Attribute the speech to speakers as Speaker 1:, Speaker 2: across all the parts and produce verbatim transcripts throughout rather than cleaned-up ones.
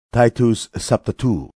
Speaker 1: Titus chapter two.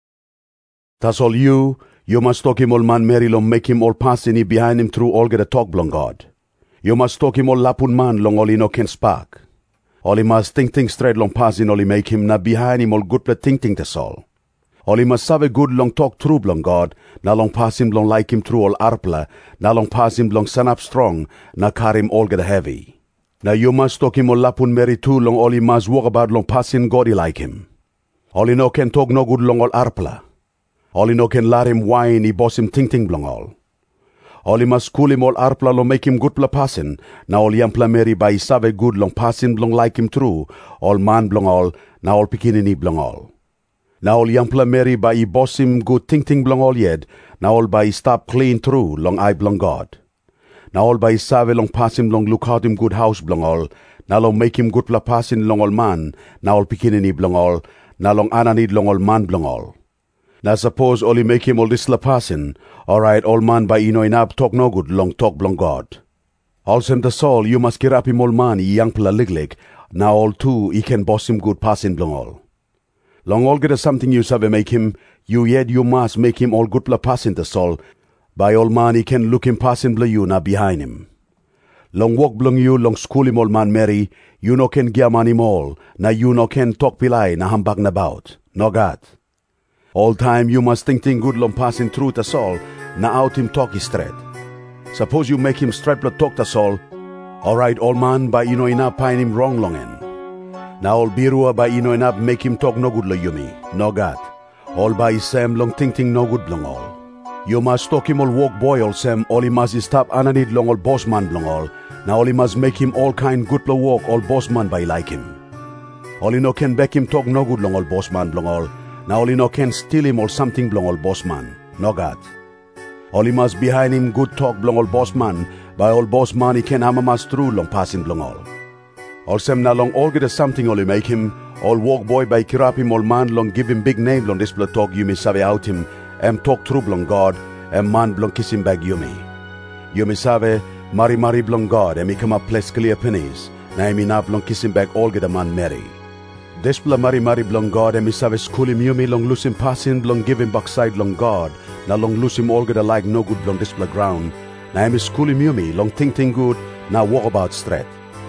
Speaker 1: Tas all you, you must talk him all man merry long make him all pass in behind him through all get a talk blong God. You must talk him all lapun man long all he no can spark. All he must think think straight long pass in all he make him na behind him all good play think think that's all. All he must have a good long talk through blong God, na long pass him long like him through all arpla, na long pass him long sun up strong, na carry him all get heavy. Now you must talk him all lapun merry too long all he must walk about long passing God he like him. All he no can talk no good long all arpla. All he no can let him whine, he boss him ting ting blong all. All he must cool him all arpla long make him good pla passing. Now all yampla merry by he save good long passing blong like him through. All man blong all, now all pikinini blong all. Now all yampla merry by he boss him good ting ting blong all yet. Now all by he stop clean through long eye blong God. Now all by he save long pass him long look out him good house blong all. Now long make him good pla passing long all man. Now all pikinini blong all. Now long ananid long all man blong all. Now suppose only make him all this la passing. Alright, all man by ino inab talk no good long talk blong God. All sem the soul, you must get up him all man young pla liglig. Now all too, he can boss him good passing blong all. Long all get a something you save make him, you yet you must make him all good pla passing the soul. By all man he can look him passing bla you na behind him. Long walk blong you, long school him all man merry, you no can gear man him all, na you no can talk pilai na hambag na bout, no God. All time you must think think good long passing through the soul, na out him talk is straight. Suppose you make him straight blood talk the soul, alright all man by you know enough pine him wrong long en. Now all birua by you know enough make him talk no good lo yumi, no God. All by Sam long think think no good long all. You must talk him all walk boy all Sam, all he must is stop ananid long all boss man long all. Now all he must make him all kind good blow walk all boss man by like him. All he no can back him talk no good long all boss man long all. Now all he no can steal him all something blong all boss man, no God. All he must behind him good talk blong all boss man, by all boss man he can hammer mas through long passing blong all. All sem na long all get a something all he make him, all walk boy by kirap him all man long give him big name long this blood talk you may save out him, em talk through blong God, em man blong kiss him back you may. You may save mari mari blong God, em he come up place clear pennies, na em ina blong kiss him back all get a man merry. Despla mari mari blong God, and me save school him you me long lose him passing blong give him backside long God. Now long lose him all get a like no good blong despla ground. Now em school him you me long think think good, now walk about straight.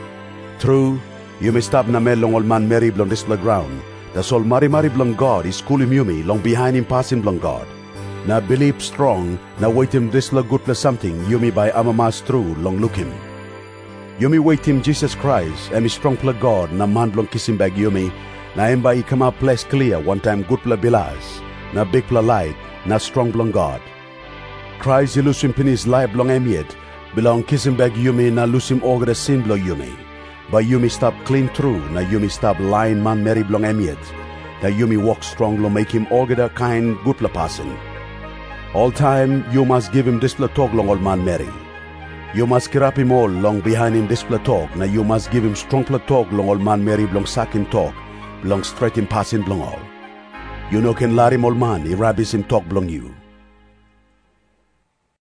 Speaker 1: True, you may stop na me long old man merry blong despla ground. That's all mari mari blong God, is school him you me long behind him passing blong God. Now believe strong, now wait him despla good plus something you me by amamas through long look him. You me wait him Jesus Christ, and me strong pla God, na man blong kiss him back you me, na em by he come up place clear one time good pla bilas, na big pla light, na strong blong God. Christ he lose him pin his life blong em yet, belong kiss him back you me, na lose him all the sin blong you me. But you me stop clean through, na you me stop lying man merry blong em yet, na you me walk strong long make him all get a kind good pla passing. All time you must give him this pla talk long old man merry. You must grab him all long behind him this pla talk. Now you must give him strong pla talk long old man merry blong sack him talk. Blong straight him passing blong all. You no can let him all man, he rabbies him talk blong you.